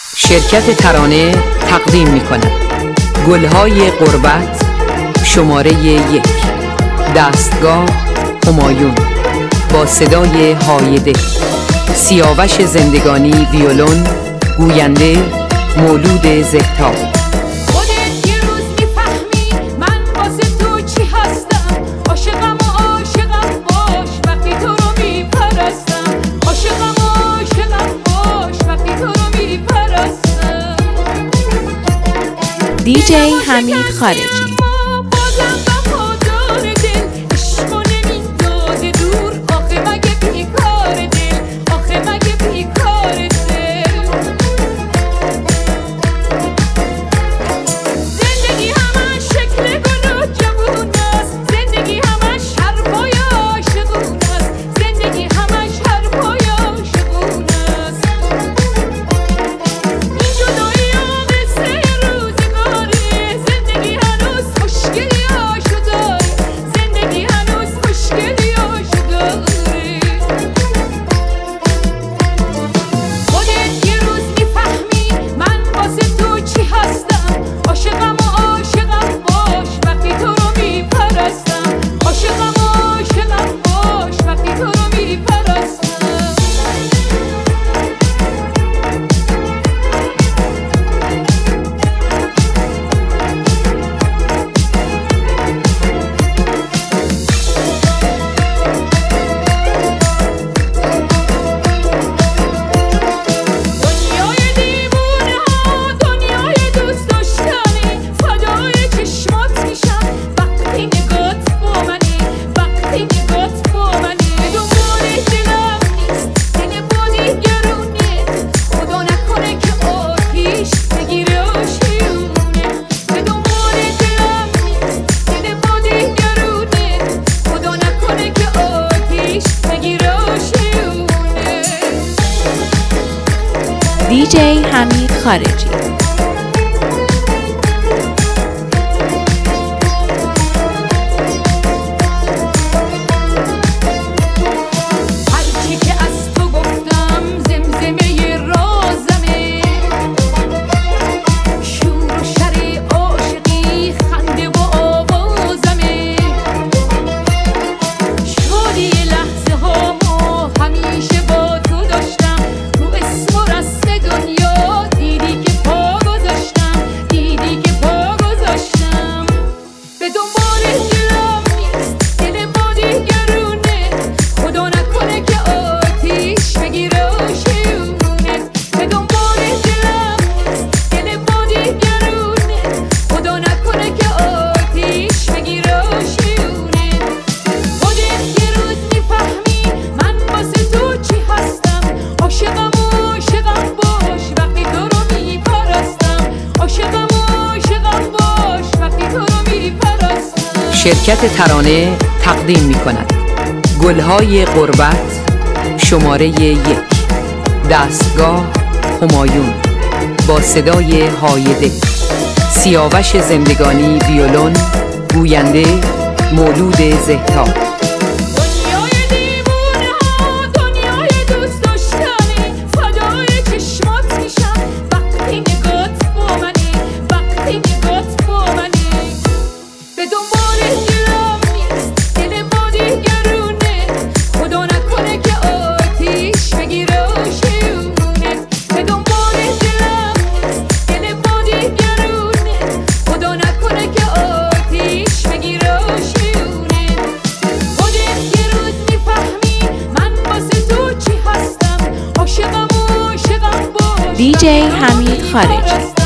شرکت ترانه تقدیم می کند گلهای غربت شماره 1 دستگاه همایون با صدای هایده، سیاوش زندگانی ویولون، گوینده مولود زهتا. DJ حمید خارجی. DJ حمید خارجی. شرکت ترانه تقدیم می کند گلهای غربت شماره 1 دستگاه همایون با صدای هایده، سیاوش زندگانی ویولون، گوینده مولود زهتا. DJ حمید خارجی.